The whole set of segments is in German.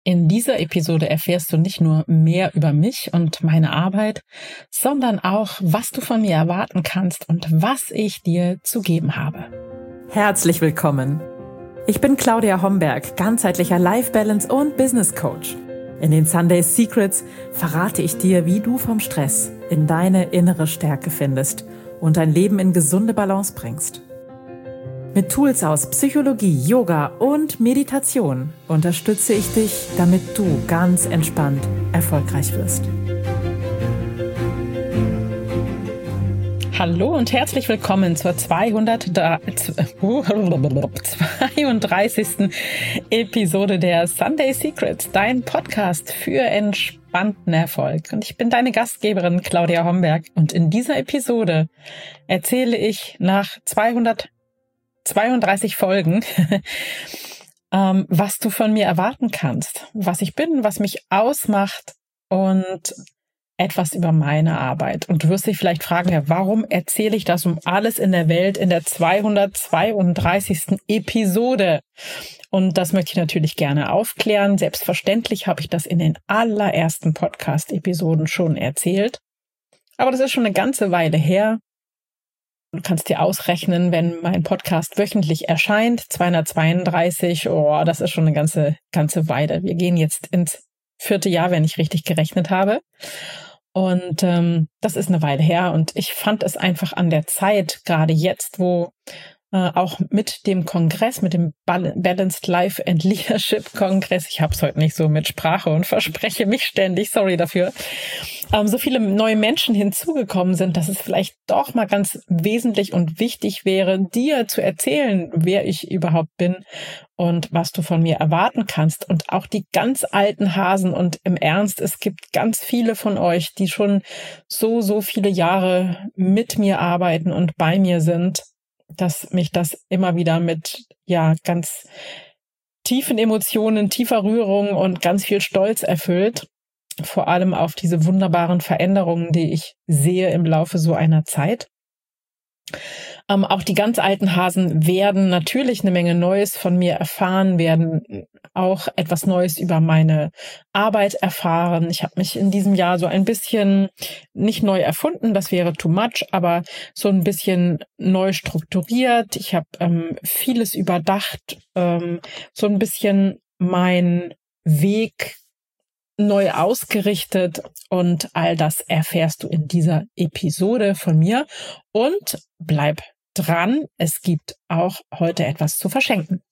In dieser Episode erfährst du nicht nur mehr über mich und meine Arbeit, sondern auch, was du von mir erwarten kannst und was ich dir zu geben habe. Herzlich willkommen. Ich bin Claudia Homberg, ganzheitlicher Life Balance und Business Coach. In den Sunday Secrets verrate ich dir, wie du vom Stress in deine innere Stärke findest und dein Leben in gesunde Balance bringst. Mit Tools aus Psychologie, Yoga und Meditation unterstütze ich dich, damit du ganz entspannt erfolgreich wirst. Hallo und herzlich willkommen zur 232. Episode der Sunday Secrets, dein Podcast für entspannten Erfolg. Und ich bin deine Gastgeberin Claudia Homberg und in dieser Episode erzähle ich nach 232 Folgen, was du von mir erwarten kannst, was ich bin, was mich ausmacht und etwas über meine Arbeit. Und du wirst dich vielleicht fragen, ja, warum erzähle ich das um alles in der Welt in der 232. Episode? Und das möchte ich natürlich gerne aufklären. Selbstverständlich habe ich das in den allerersten Podcast-Episoden schon erzählt. Aber das ist schon eine ganze Weile her. Du kannst dir ausrechnen, wenn mein Podcast wöchentlich erscheint, 232, das ist schon eine ganze Weile. Wir gehen jetzt ins 4. Jahr, wenn ich richtig gerechnet habe. Und das ist eine Weile her. Und ich fand es einfach an der Zeit, gerade jetzt, wo auch mit dem Kongress, mit dem Balanced Life and Leadership Kongress, ich habe es heute nicht so mit Sprache und verspreche mich ständig, sorry dafür, so viele neue Menschen hinzugekommen sind, dass es vielleicht doch mal ganz wesentlich und wichtig wäre, dir zu erzählen, wer ich überhaupt bin und was du von mir erwarten kannst. Und auch die ganz alten Hasen, und im Ernst, es gibt ganz viele von euch, die schon so viele Jahre mit mir arbeiten und bei mir sind, dass mich das immer wieder mit ganz tiefen Emotionen, tiefer Rührung und ganz viel Stolz erfüllt. Vor allem auf diese wunderbaren Veränderungen, die ich sehe im Laufe so einer Zeit. Auch die ganz alten Hasen werden natürlich eine Menge Neues von mir erfahren, werden auch etwas Neues über meine Arbeit erfahren. Ich habe mich in diesem Jahr so ein bisschen nicht neu erfunden, das wäre too much, aber so ein bisschen neu strukturiert. Ich habe vieles überdacht, so ein bisschen meinen Weg neu ausgerichtet, und all das erfährst du in dieser Episode von mir. Und bleib dran, es gibt auch heute etwas zu verschenken.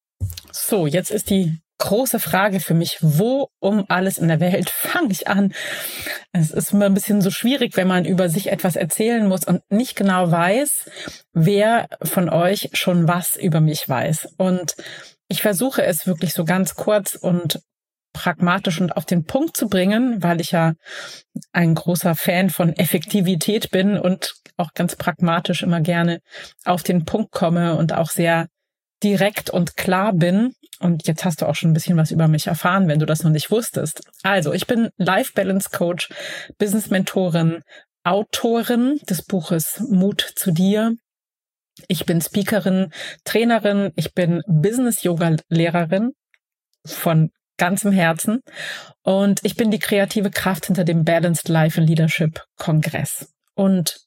So, jetzt ist die große Frage für mich, wo um alles in der Welt fange ich an? Es ist immer ein bisschen so schwierig, wenn man über sich etwas erzählen muss und nicht genau weiß, wer von euch schon was über mich weiß. Und ich versuche es wirklich so ganz kurz und pragmatisch und auf den Punkt zu bringen, weil ich ja ein großer Fan von Effektivität bin und auch ganz pragmatisch immer gerne auf den Punkt komme und auch sehr direkt und klar bin. Und jetzt hast du auch schon ein bisschen was über mich erfahren, wenn du das noch nicht wusstest. Also, ich bin Life Balance Coach, Business Mentorin, Autorin des Buches Mut zu dir. Ich bin Speakerin, Trainerin, ich bin Business Yoga Lehrerin von ganzem Herzen. Und ich bin die kreative Kraft hinter dem Balanced Life and Leadership Kongress. Und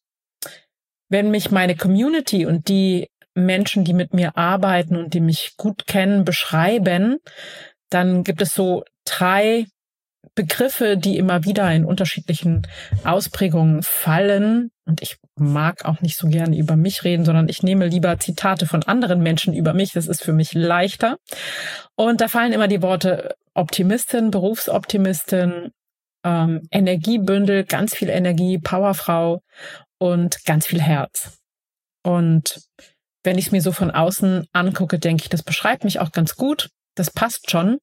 wenn mich meine Community und die Menschen, die mit mir arbeiten und die mich gut kennen, beschreiben, dann gibt es so 3 Begriffe, die immer wieder in unterschiedlichen Ausprägungen fallen. Und ich mag auch nicht so gerne über mich reden, sondern ich nehme lieber Zitate von anderen Menschen über mich. Das ist für mich leichter. Und da fallen immer die Worte Optimistin, Berufsoptimistin, Energiebündel, ganz viel Energie, Powerfrau und ganz viel Herz. Und wenn ich es mir so von außen angucke, denke ich, das beschreibt mich auch ganz gut. Das passt schon.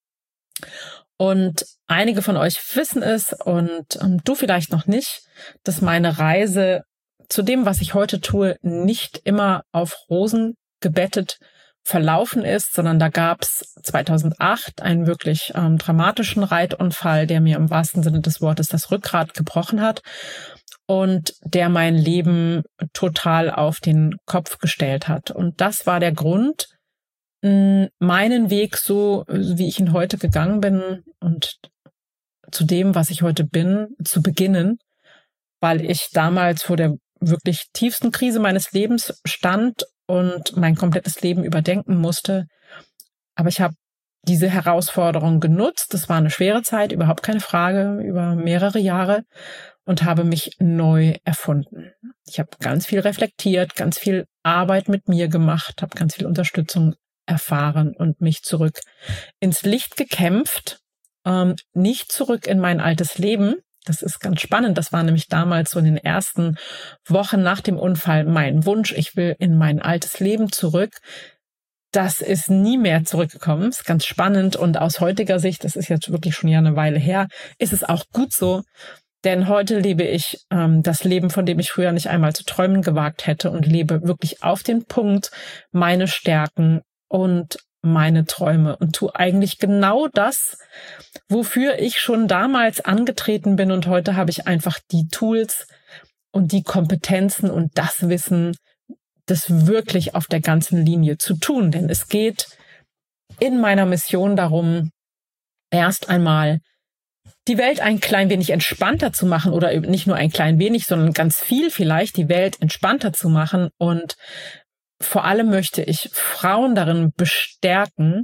Und einige von euch wissen es und du vielleicht noch nicht, dass meine Reise zu dem, was ich heute tue, nicht immer auf Rosen gebettet verlaufen ist, sondern da gab es 2008 einen wirklich dramatischen Reitunfall, der mir im wahrsten Sinne des Wortes das Rückgrat gebrochen hat und der mein Leben total auf den Kopf gestellt hat. Und das war der Grund, meinen Weg so, wie ich ihn heute gegangen bin und zu dem, was ich heute bin, zu beginnen, weil ich damals vor der wirklich tiefsten Krise meines Lebens stand und mein komplettes Leben überdenken musste. Aber ich habe diese Herausforderung genutzt. Das war eine schwere Zeit, überhaupt keine Frage, über mehrere Jahre, und habe mich neu erfunden. Ich habe ganz viel reflektiert, ganz viel Arbeit mit mir gemacht, habe ganz viel Unterstützung erfahren und mich zurück ins Licht gekämpft, nicht zurück in mein altes Leben. Das ist ganz spannend. Das war nämlich damals so in den ersten Wochen nach dem Unfall mein Wunsch. Ich will in mein altes Leben zurück. Das ist nie mehr zurückgekommen. Ist ganz spannend. Und aus heutiger Sicht, das ist jetzt wirklich schon ja eine Weile her, ist es auch gut so. Denn heute lebe ich das Leben, von dem ich früher nicht einmal zu träumen gewagt hätte, und lebe wirklich auf den Punkt meine Stärken und meine Träume und tue eigentlich genau das, wofür ich schon damals angetreten bin. Und heute habe ich einfach die Tools und die Kompetenzen und das Wissen, das wirklich auf der ganzen Linie zu tun. Denn es geht in meiner Mission darum, erst einmal die Welt ein klein wenig entspannter zu machen, oder nicht nur ein klein wenig, sondern ganz viel vielleicht, die Welt entspannter zu machen. Und vor allem möchte ich Frauen darin bestärken,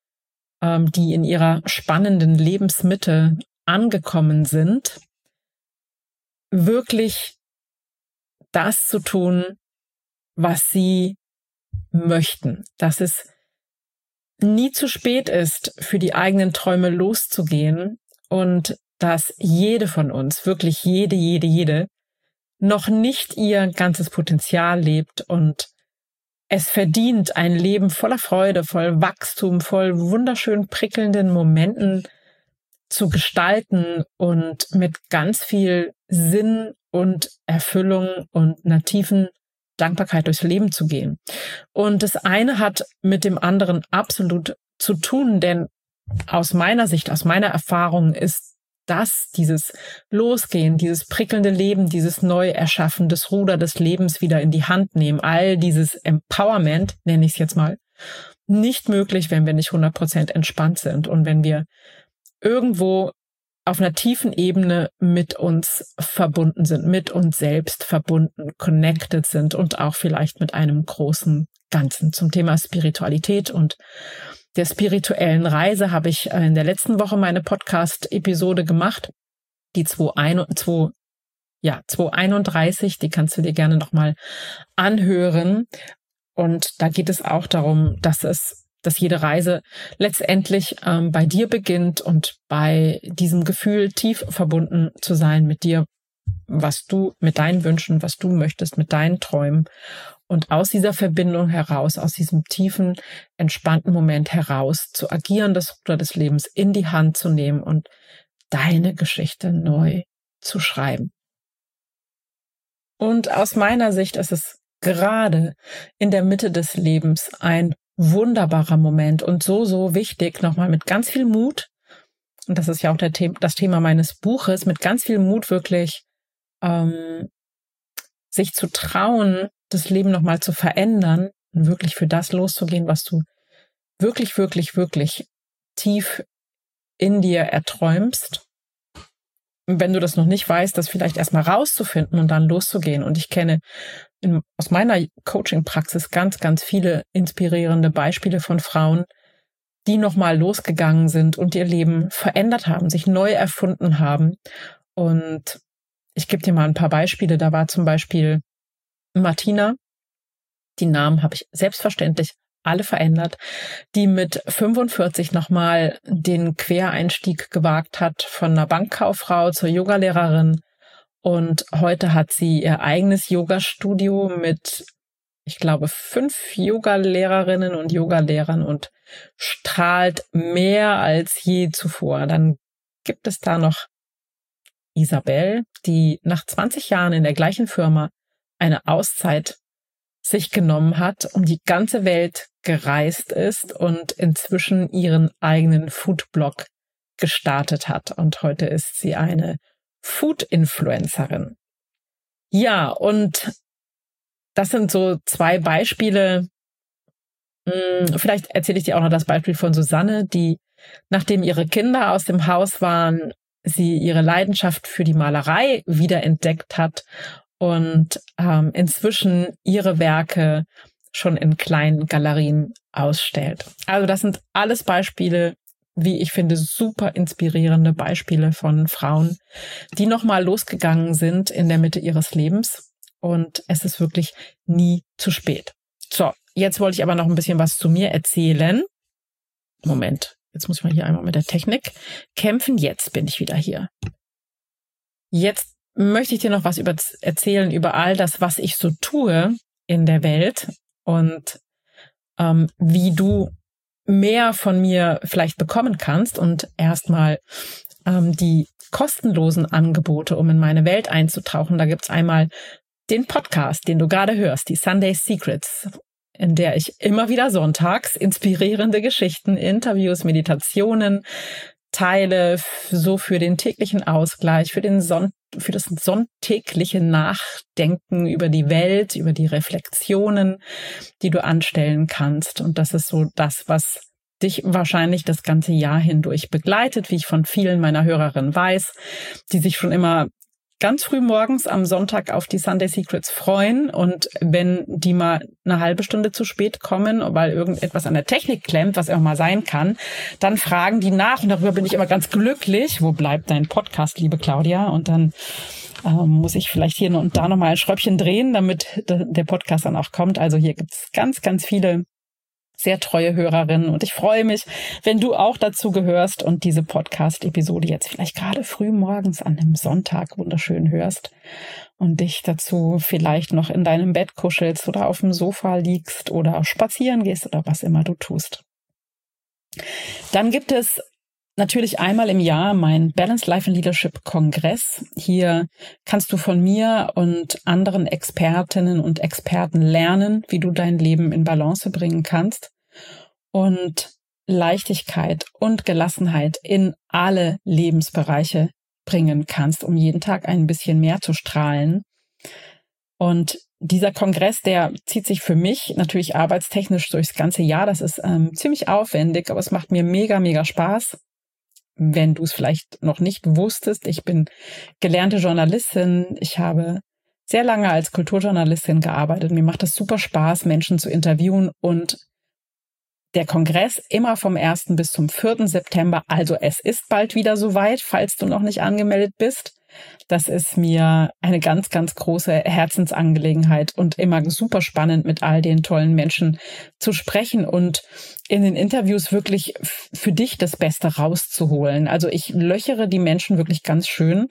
die in ihrer spannenden Lebensmitte angekommen sind, wirklich das zu tun, was sie möchten. Dass es nie zu spät ist, für die eigenen Träume loszugehen, und dass jede von uns, wirklich jede, noch nicht ihr ganzes Potenzial lebt und es verdient, ein Leben voller Freude, voll Wachstum, voll wunderschön prickelnden Momenten zu gestalten und mit ganz viel Sinn und Erfüllung und einer tiefen Dankbarkeit durchs Leben zu gehen. Und das eine hat mit dem anderen absolut zu tun, denn aus meiner Sicht, aus meiner Erfahrung ist das, dieses Losgehen, dieses prickelnde Leben, dieses Neuerschaffen, das Ruder des Lebens wieder in die Hand nehmen, all dieses Empowerment, nenne ich es jetzt mal, nicht möglich, wenn wir nicht 100% entspannt sind und wenn wir irgendwo auf einer tiefen Ebene mit uns verbunden sind, mit uns selbst verbunden, connected sind und auch vielleicht mit einem großen Ganzen. Zum Thema Spiritualität und der spirituellen Reise habe ich in der letzten Woche meine Podcast-Episode gemacht, die 231, die kannst du dir gerne nochmal anhören. Und da geht es auch darum, dass jede Reise letztendlich bei dir beginnt und bei diesem Gefühl, tief verbunden zu sein mit dir, was du, mit deinen Wünschen, was du möchtest, mit deinen Träumen. Und aus dieser Verbindung heraus, aus diesem tiefen, entspannten Moment heraus zu agieren, das Ruder des Lebens in die Hand zu nehmen und deine Geschichte neu zu schreiben. Und aus meiner Sicht ist es gerade in der Mitte des Lebens ein wunderbarer Moment und so wichtig, nochmal mit ganz viel Mut, und das ist ja auch das Thema meines Buches, mit ganz viel Mut wirklich sich zu trauen, das Leben nochmal zu verändern und wirklich für das loszugehen, was du wirklich tief in dir erträumst. Und wenn du das noch nicht weißt, das vielleicht erstmal rauszufinden und dann loszugehen. Und ich kenne aus meiner Coaching-Praxis ganz viele inspirierende Beispiele von Frauen, die nochmal losgegangen sind und ihr Leben verändert haben, sich neu erfunden haben. Und ich gebe dir mal ein paar Beispiele. Da war zum Beispiel Martina, die Namen habe ich selbstverständlich alle verändert, die mit 45 nochmal den Quereinstieg gewagt hat von einer Bankkauffrau zur Yogalehrerin. Und heute hat sie ihr eigenes Yoga-Studio mit, ich glaube, 5 Yogalehrerinnen und Yogalehrern und strahlt mehr als je zuvor. Dann gibt es da noch Isabel, die nach 20 Jahren in der gleichen Firma eine Auszeit sich genommen hat, um die ganze Welt gereist ist und inzwischen ihren eigenen Foodblog gestartet hat. Und heute ist sie eine Food-Influencerin. Ja, und das sind so 2 Beispiele, Vielleicht erzähle ich dir auch noch das Beispiel von Susanne, die, nachdem ihre Kinder aus dem Haus waren, sie ihre Leidenschaft für die Malerei wiederentdeckt hat und inzwischen ihre Werke schon in kleinen Galerien ausstellt. Also das sind alles Beispiele, wie ich finde, super inspirierende Beispiele von Frauen, die nochmal losgegangen sind in der Mitte ihres Lebens. Und es ist wirklich nie zu spät. So, jetzt wollte ich aber noch ein bisschen was zu mir erzählen. Moment, jetzt muss ich mal hier einmal mit der Technik kämpfen. Jetzt bin ich wieder hier. Jetzt möchte ich dir noch was erzählen über all das, was ich so tue in der Welt und wie du mehr von mir vielleicht bekommen kannst und erstmal die kostenlosen Angebote, um in meine Welt einzutauchen. Da gibt's einmal den Podcast, den du gerade hörst, die Sunday Secrets, in der ich immer wieder sonntags inspirierende Geschichten, Interviews, Meditationen teile, so für den täglichen Ausgleich, für das sonntägliche Nachdenken über die Welt, über die Reflexionen, die du anstellen kannst. Und das ist so das, was dich wahrscheinlich das ganze Jahr hindurch begleitet, wie ich von vielen meiner Hörerinnen weiß, die sich schon immer ganz früh morgens am Sonntag auf die Sunday Secrets freuen. Und wenn die mal eine halbe Stunde zu spät kommen, weil irgendetwas an der Technik klemmt, was auch mal sein kann, dann fragen die nach. Und darüber bin ich immer ganz glücklich. Wo bleibt dein Podcast, liebe Claudia? Und dann muss ich vielleicht hier und da nochmal ein Schräubchen drehen, damit der Podcast dann auch kommt. Also hier gibt's ganz, ganz viele sehr treue Hörerinnen und ich freue mich, wenn du auch dazu gehörst und diese Podcast-Episode jetzt vielleicht gerade früh morgens an einem Sonntag wunderschön hörst und dich dazu vielleicht noch in deinem Bett kuschelst oder auf dem Sofa liegst oder spazieren gehst oder was immer du tust. Dann gibt es natürlich einmal im Jahr mein Balanced Life and Leadership Kongress. Hier kannst du von mir und anderen Expertinnen und Experten lernen, wie du dein Leben in Balance bringen kannst und Leichtigkeit und Gelassenheit in alle Lebensbereiche bringen kannst, um jeden Tag ein bisschen mehr zu strahlen. Und dieser Kongress, der zieht sich für mich natürlich arbeitstechnisch durchs ganze Jahr. Das ist ziemlich aufwendig, aber es macht mir mega, mega Spaß. Wenn du es vielleicht noch nicht wusstest, ich bin gelernte Journalistin. Ich habe sehr lange als Kulturjournalistin gearbeitet. Mir macht es super Spaß, Menschen zu interviewen. Und der Kongress immer vom 1. bis zum 4. September. Also es ist bald wieder soweit, falls du noch nicht angemeldet bist. Das ist mir eine ganz, ganz große Herzensangelegenheit und immer super spannend, mit all den tollen Menschen zu sprechen und in den Interviews wirklich für dich das Beste rauszuholen. Also ich löchere die Menschen wirklich ganz schön.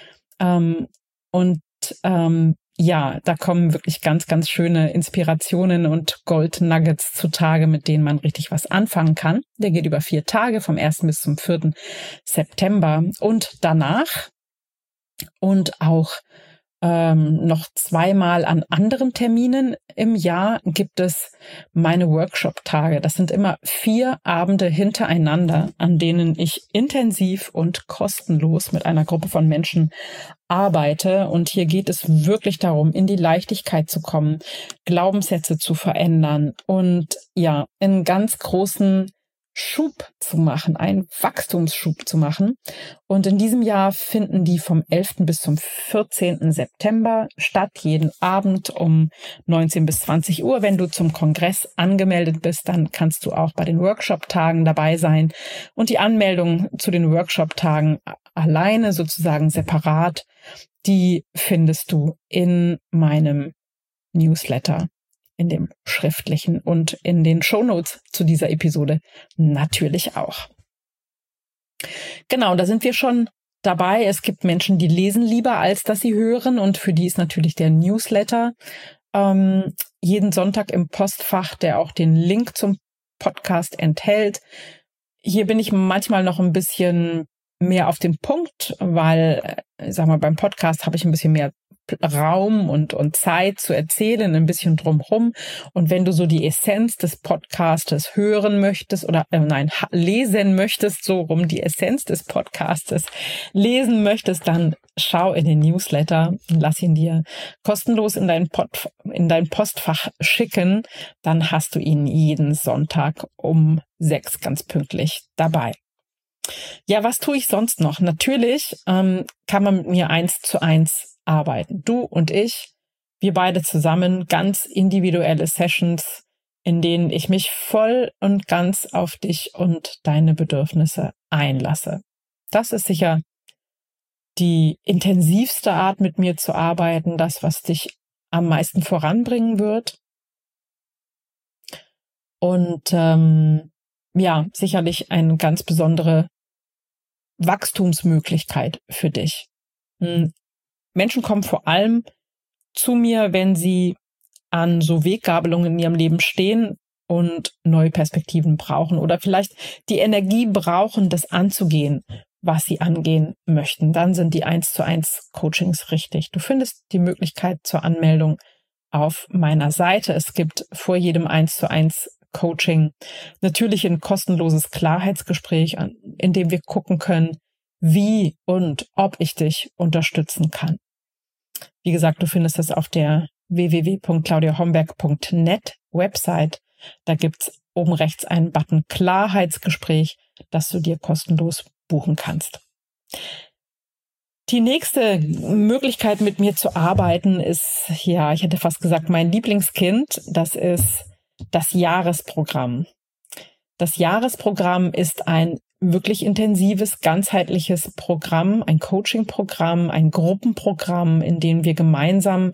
Ja, da kommen wirklich ganz, ganz schöne Inspirationen und Gold Nuggets zutage, mit denen man richtig was anfangen kann. Der geht über 4 Tage, vom 1. bis zum 4. September. Und danach und auch noch 2-mal an anderen Terminen im Jahr gibt es meine Workshop-Tage. Das sind immer 4 Abende hintereinander, an denen ich intensiv und kostenlos mit einer Gruppe von Menschen arbeite. Und hier geht es wirklich darum, in die Leichtigkeit zu kommen, Glaubenssätze zu verändern und ja, einen ganz großen Schub zu machen, einen Wachstumsschub zu machen. Und in diesem Jahr finden die vom 11. bis zum 14. September statt, jeden Abend um 19 bis 20 Uhr. Wenn du zum Kongress angemeldet bist, dann kannst du auch bei den Workshop-Tagen dabei sein. Und die Anmeldung zu den Workshop-Tagen alleine, sozusagen separat, die findest du in meinem Newsletter, in dem schriftlichen und in den Shownotes zu dieser Episode natürlich auch. Genau, da sind wir schon dabei. Es gibt Menschen, die lesen lieber, als dass sie hören, und für die ist natürlich der Newsletter jeden Sonntag im Postfach, der auch den Link zum Podcast enthält. Hier bin ich manchmal noch ein bisschen mehr auf den Punkt, weil, sag mal, beim Podcast habe ich ein bisschen mehr Raum und Zeit zu erzählen, ein bisschen drumherum. Und wenn du so die Essenz des Podcastes hören möchtest oder lesen möchtest, so rum die Essenz des Podcastes lesen möchtest, dann schau in den Newsletter, lass ihn dir kostenlos in dein Postfach schicken. Dann hast du ihn jeden Sonntag um 6 ganz pünktlich dabei. Ja, was tue ich sonst noch? Natürlich kann man mit mir 1:1 arbeiten. Du und ich, wir beide zusammen, ganz individuelle Sessions, in denen ich mich voll und ganz auf dich und deine Bedürfnisse einlasse. Das ist sicher die intensivste Art, mit mir zu arbeiten, das, was dich am meisten voranbringen wird. Und sicherlich eine ganz besondere Wachstumsmöglichkeit für dich. Menschen kommen vor allem zu mir, wenn sie an so Weggabelungen in ihrem Leben stehen und neue Perspektiven brauchen oder vielleicht die Energie brauchen, das anzugehen, was sie angehen möchten. Dann sind die 1:1 Coachings richtig. Du findest die Möglichkeit zur Anmeldung auf meiner Seite. Es gibt vor jedem 1:1 Coaching natürlich ein kostenloses Klarheitsgespräch, in dem wir gucken können, wie und ob ich dich unterstützen kann. Wie gesagt, du findest das auf der www.claudiahomberg.net Website. Da gibt's oben rechts einen Button Klarheitsgespräch, das du dir kostenlos buchen kannst. Die nächste Möglichkeit, mit mir zu arbeiten, ist, ja, ich hätte fast gesagt, mein Lieblingskind. Das ist das Jahresprogramm. Das Jahresprogramm ist ein wirklich intensives, ganzheitliches Programm, ein Coaching-Programm, ein Gruppenprogramm, in dem wir gemeinsam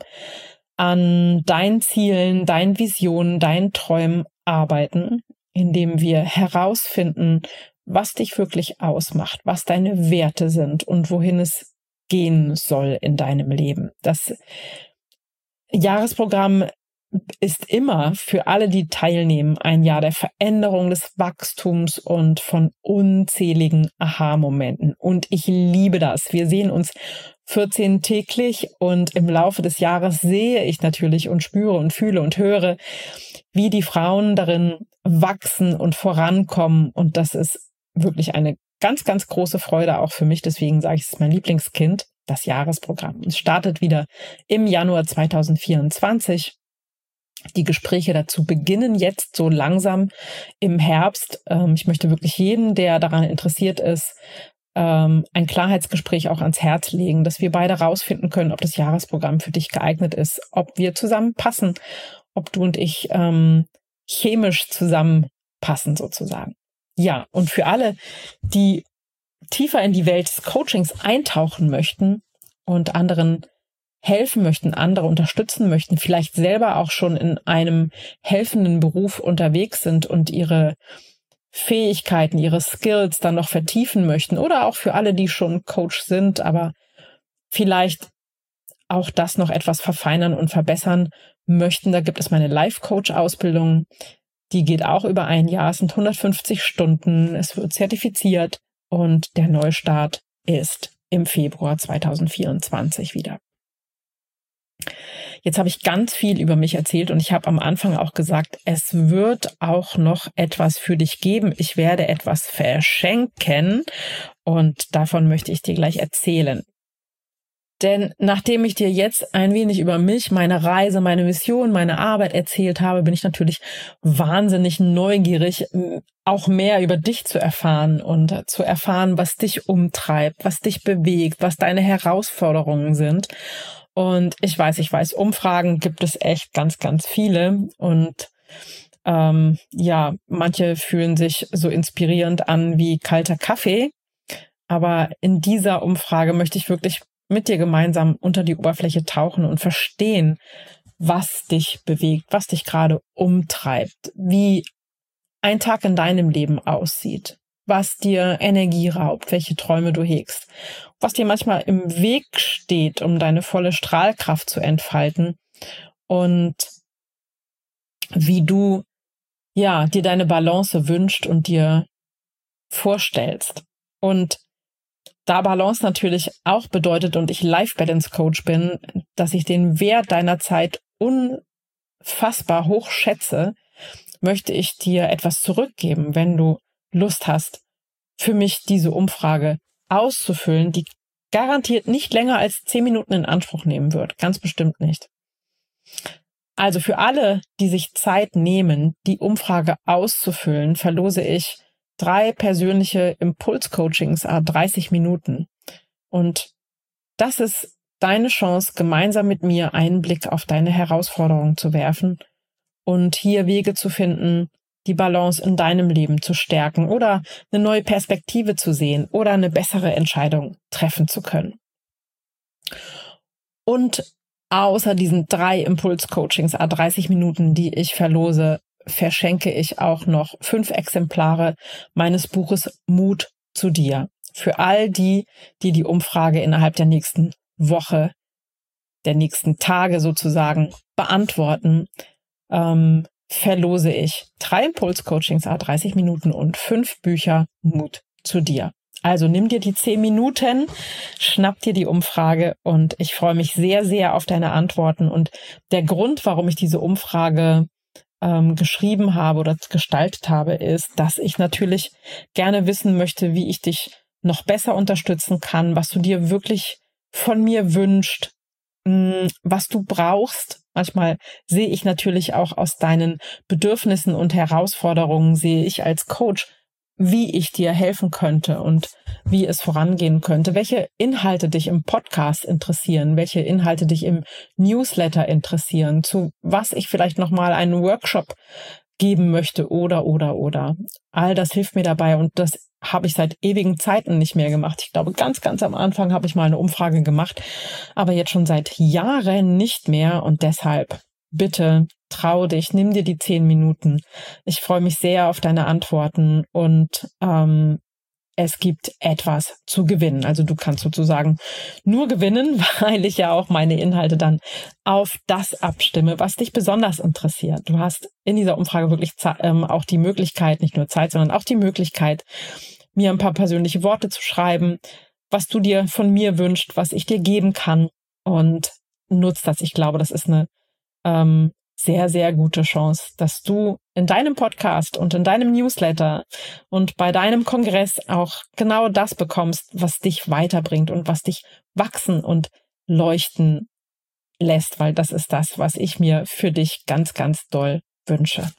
an deinen Zielen, deinen Visionen, deinen Träumen arbeiten, in dem wir herausfinden, was dich wirklich ausmacht, was deine Werte sind und wohin es gehen soll in deinem Leben. Das Jahresprogramm ist immer für alle, die teilnehmen, ein Jahr der Veränderung, des Wachstums und von unzähligen Aha-Momenten. Und ich liebe das. Wir sehen uns 14 täglich und im Laufe des Jahres sehe ich natürlich und spüre und fühle und höre, wie die Frauen darin wachsen und vorankommen. Und das ist wirklich eine ganz, ganz große Freude auch für mich. Deswegen sage ich, es ist mein Lieblingskind, das Jahresprogramm. Es startet wieder im Januar 2024. Die Gespräche dazu beginnen jetzt so langsam im Herbst. Ich möchte wirklich jeden, der daran interessiert ist, ein Klarheitsgespräch auch ans Herz legen, dass wir beide rausfinden können, ob das Jahresprogramm für dich geeignet ist, ob wir zusammenpassen, ob du und ich chemisch zusammenpassen sozusagen. Ja, und für alle, die tiefer in die Welt des Coachings eintauchen möchten und anderen helfen möchten, andere unterstützen möchten, vielleicht selber auch schon in einem helfenden Beruf unterwegs sind und ihre Fähigkeiten, ihre Skills dann noch vertiefen möchten oder auch für alle, die schon Coach sind, aber vielleicht auch das noch etwas verfeinern und verbessern möchten. Da gibt es meine Life-Coach-Ausbildung. Die geht auch über ein Jahr. Es sind 150 Stunden. Es wird zertifiziert und der Neustart ist im Februar 2024 wieder. Jetzt habe ich ganz viel über mich erzählt und ich habe am Anfang auch gesagt, es wird auch noch etwas für dich geben. Ich werde etwas verschenken und davon möchte ich dir gleich erzählen. Denn nachdem ich dir jetzt ein wenig über mich, meine Reise, meine Mission, meine Arbeit erzählt habe, bin ich natürlich wahnsinnig neugierig, auch mehr über dich zu erfahren und zu erfahren, was dich umtreibt, was dich bewegt, was deine Herausforderungen sind. Und ich weiß, Umfragen gibt es echt ganz, ganz viele. Und manche fühlen sich so inspirierend an wie kalter Kaffee. Aber in dieser Umfrage möchte ich wirklich mit dir gemeinsam unter die Oberfläche tauchen und verstehen, was dich bewegt, was dich gerade umtreibt, wie ein Tag in deinem Leben aussieht, was dir Energie raubt, welche Träume du hegst, was dir manchmal im Weg steht, um deine volle Strahlkraft zu entfalten und wie du dir deine Balance wünscht und dir vorstellst. Und da Balance natürlich auch bedeutet und ich Life Balance Coach bin, dass ich den Wert deiner Zeit unfassbar hoch schätze, möchte ich dir etwas zurückgeben, wenn du Lust hast, für mich diese Umfrage auszufüllen. Die garantiert nicht länger als 10 Minuten in Anspruch nehmen wird. Ganz bestimmt nicht. Also für alle, die sich Zeit nehmen, die Umfrage auszufüllen, verlose ich 3 persönliche Impulscoachings à 30 Minuten. Und das ist deine Chance, gemeinsam mit mir einen Blick auf deine Herausforderungen zu werfen und hier Wege zu finden, die Balance in deinem Leben zu stärken oder eine neue Perspektive zu sehen oder eine bessere Entscheidung treffen zu können. Und außer diesen 3 Impulscoachings à 30 Minuten, die ich verlose, verschenke ich auch noch 5 Exemplare meines Buches Mut zu dir. Für all die, die die Umfrage innerhalb der nächsten Woche, der nächsten Tage sozusagen beantworten, verlose ich 3 Impulscoachings à 30 Minuten und 5 Bücher Mut zu dir. Also nimm dir die 10 Minuten, schnapp dir die Umfrage und ich freue mich sehr, sehr auf deine Antworten. Und der Grund, warum ich diese Umfrage geschrieben habe oder gestaltet habe, ist, dass ich natürlich gerne wissen möchte, wie ich dich noch besser unterstützen kann, was du dir wirklich von mir wünschst, was du brauchst. Manchmal sehe ich natürlich auch aus deinen Bedürfnissen und Herausforderungen, sehe ich als Coach, wie ich dir helfen könnte und wie es vorangehen könnte, welche Inhalte dich im Podcast interessieren, welche Inhalte dich im Newsletter interessieren, zu was ich vielleicht nochmal einen Workshop geben möchte oder. All das hilft mir dabei und das habe ich seit ewigen Zeiten nicht mehr gemacht. Ich glaube, ganz am Anfang habe ich mal eine Umfrage gemacht, aber jetzt schon seit Jahren nicht mehr und deshalb bitte trau dich, nimm dir die 10 Minuten. Ich freue mich sehr auf deine Antworten und es gibt etwas zu gewinnen. Also du kannst sozusagen nur gewinnen, weil ich ja auch meine Inhalte dann auf das abstimme, was dich besonders interessiert. Du hast in dieser Umfrage wirklich auch die Möglichkeit, nicht nur Zeit, sondern auch die Möglichkeit, mir ein paar persönliche Worte zu schreiben, was du dir von mir wünschst, was ich dir geben kann und nutzt das. Ich glaube, das ist eine sehr, sehr gute Chance, dass du in deinem Podcast und in deinem Newsletter und bei deinem Kongress auch genau das bekommst, was dich weiterbringt und was dich wachsen und leuchten lässt, weil das ist das, was ich mir für dich ganz doll wünsche.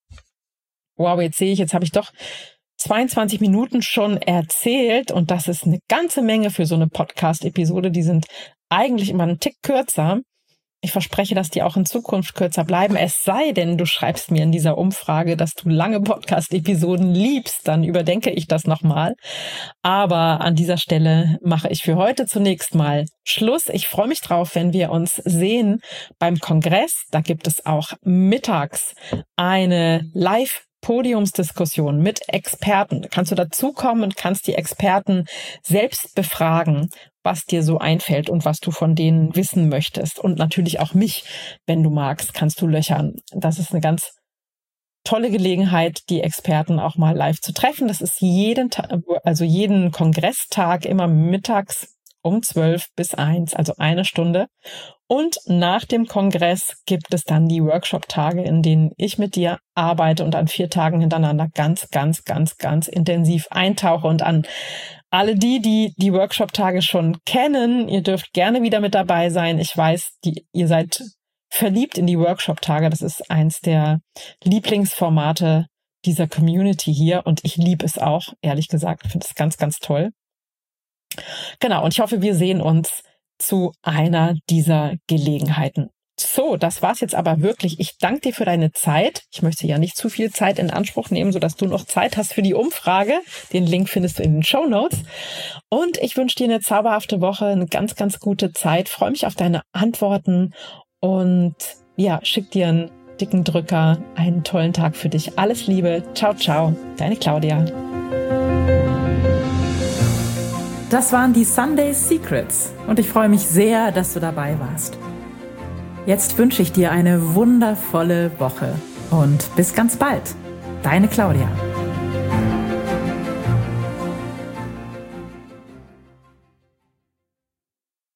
Wow, jetzt habe ich doch 22 Minuten schon erzählt und das ist eine ganze Menge für so eine Podcast-Episode. Die sind eigentlich immer einen Tick kürzer. Ich verspreche, dass die auch in Zukunft kürzer bleiben. Es sei denn, du schreibst mir in dieser Umfrage, dass du lange Podcast-Episoden liebst, dann überdenke ich das nochmal. Aber an dieser Stelle mache ich für heute zunächst mal Schluss. Ich freue mich drauf, wenn wir uns sehen beim Kongress. Da gibt es auch mittags eine Live-Podiumsdiskussion mit Experten. Da kannst du dazukommen und kannst die Experten selbst befragen, was dir so einfällt und was du von denen wissen möchtest. Und natürlich auch mich, wenn du magst, kannst du löchern. Das ist eine ganz tolle Gelegenheit, die Experten auch mal live zu treffen. Das ist jeden Kongresstag immer mittags um 12 bis 1, also 1 Stunde. Und nach dem Kongress gibt es dann die Workshop-Tage, in denen ich mit dir arbeite und an 4 Tagen hintereinander ganz intensiv eintauche. Und an alle die Workshop-Tage schon kennen, ihr dürft gerne wieder mit dabei sein. Ich weiß, ihr seid verliebt in die Workshop-Tage. Das ist eins der Lieblingsformate dieser Community hier und ich liebe es auch, ehrlich gesagt. Ich finde es ganz toll. Genau, und ich hoffe, wir sehen uns zu einer dieser Gelegenheiten. So, das war's jetzt aber wirklich. Ich danke dir für deine Zeit. Ich möchte ja nicht zu viel Zeit in Anspruch nehmen, sodass du noch Zeit hast für die Umfrage. Den Link findest du in den Shownotes. Und ich wünsche dir eine zauberhafte Woche, eine ganz gute Zeit. Freue mich auf deine Antworten und ja, schick dir einen dicken Drücker. Einen tollen Tag für dich. Alles Liebe. Ciao, deine Claudia. Das waren die Sunday Secrets und ich freue mich sehr, dass du dabei warst. Jetzt wünsche ich dir eine wundervolle Woche und bis ganz bald. Deine Claudia.